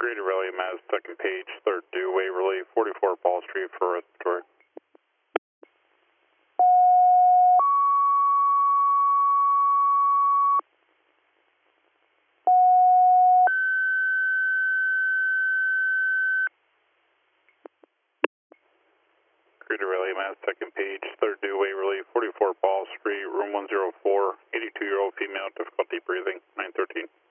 Creative Rally Mass, second page, third due, Waverly, 44 Ball Street for respiratory. Creative Rally Mass, second page, third due, Waverly, 44 Ball Street, room 104, 82-year-old female, difficulty breathing, 913.